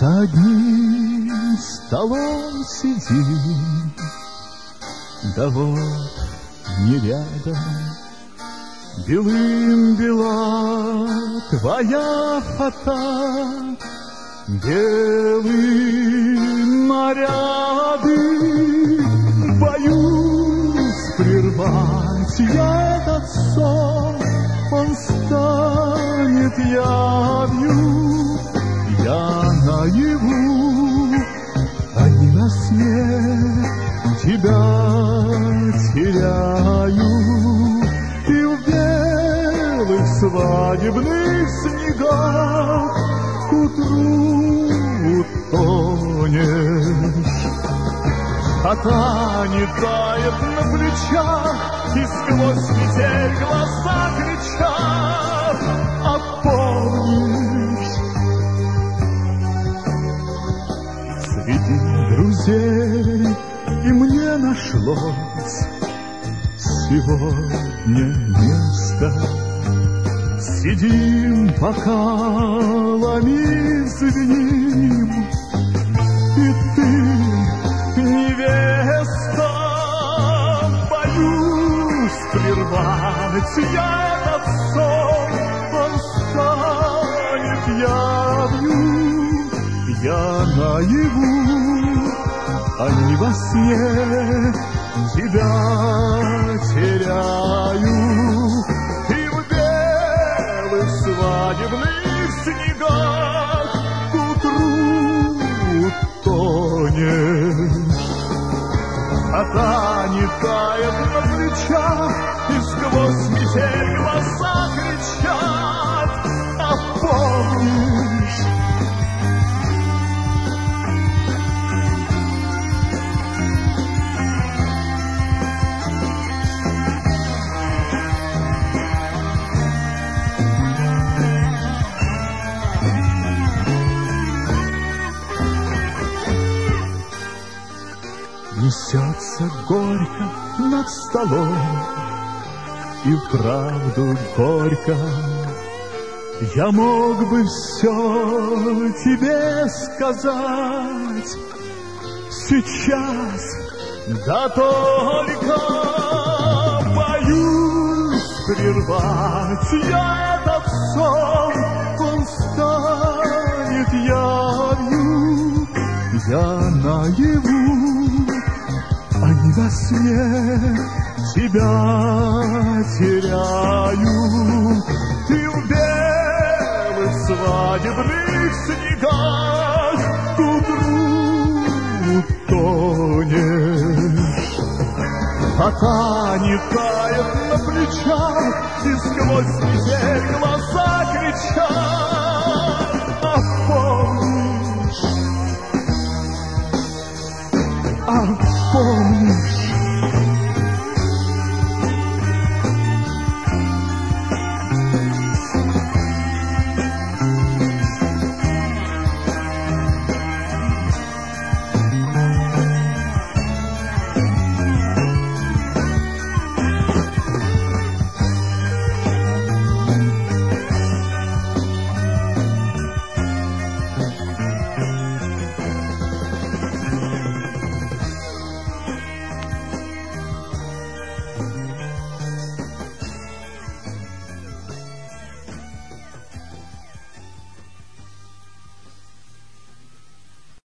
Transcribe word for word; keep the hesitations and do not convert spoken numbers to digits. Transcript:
За одним столом сидим, да вот не рядом. Белым бела твоя фата, белым наряды. Боюсь прервать я этот сон, он станет явью. Я наяву, а не во сне тебя теряю. Ты в белых свадебных снегах к утру утонешь. Фата не тает на плечах, и сквозь метель глаза кричат: а помнишь? Среди друзей и мне нашлось сегодня место. Сидим, бокалами звеним, и ты, невеста. Боюсь прервать я этот сон, он станет явью. Я наяву, а не во сне тебя теряю. Ты в белых свадебных снегах к утру утонешь. Фата не тает на плечах, и сквозь метель глаза кричат: а помнишь? Несется горько над столом, и вправду горько. Я мог бы все тебе сказать сейчас, да только боюсь прервать я этот сон, он станет явью. Я наяву, а не во сне тебя теряю. Ты в белых свадебных снегах к утру утонешь. Фата не тает на плечах, и сквозь метель глаза кричат: